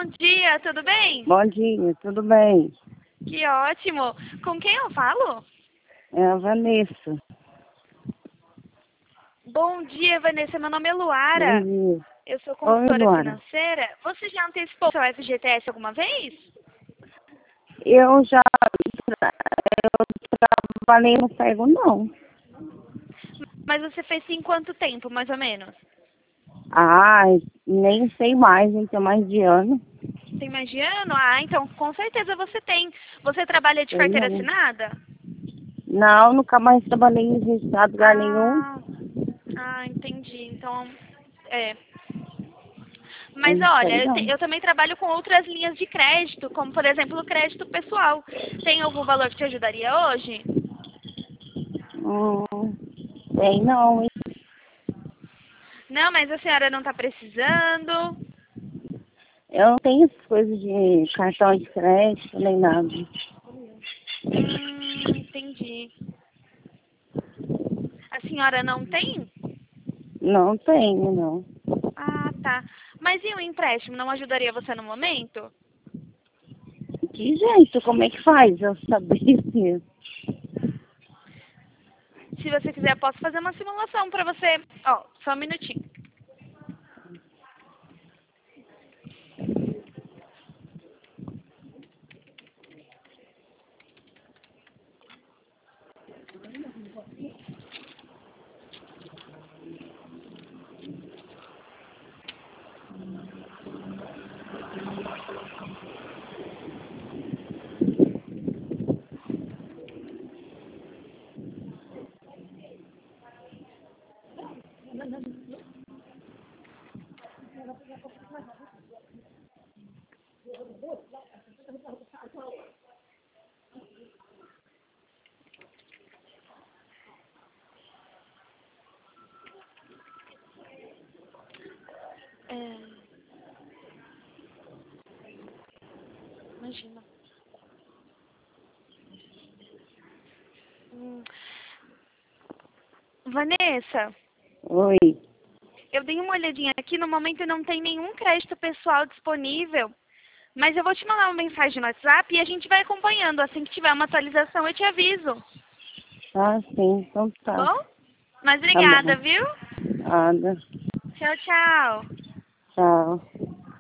bom dia, tudo bem? Bom dia, tudo bem? Que ótimo. Com quem eu falo? É a Vanessa. Bom dia, Vanessa. Meu nome é Bom Luara. dia. Eu sou Oi, consultora Luara. financeira. Você já antecipou seu FGTS alguma vez? Eu já trabalhei no pego, não. Mas você fez em quanto tempo, mais ou menos? Nem sei mais, não tem mais de ano. Tem mais de ano? Ah, então com certeza você tem. Você trabalha de Sei carteira não. assinada? Não, nunca mais trabalhei em registrado lugar nenhum. Ah, entendi. Então, é. Eu Mas não sei olha, não. eu também trabalho com outras linhas de crédito, como por exemplo o crédito pessoal. Tem algum valor que te ajudaria hoje? Sei não, hein? Não, mas a senhora não está precisando. Eu não tenho essas coisas de cartão de crédito, nem nada. Entendi. A senhora não tem? Não tenho, não. Ah, tá. Mas e o empréstimo? Não ajudaria você no momento? Que jeito, como é que faz? Eu sabia. Se você quiser, posso fazer uma simulação para você. Ó, só um minutinho. Imagina. Vanessa, Oi. eu dei uma olhadinha aqui. No momento não tem nenhum crédito pessoal disponível. Mas eu vou te mandar uma mensagem no WhatsApp e a gente vai acompanhando. Assim que tiver uma atualização, eu te aviso. Sim, então Tá tá. bom? Mas Tá obrigada, bom. viu? Nada. Tchau, tchau. Tchau.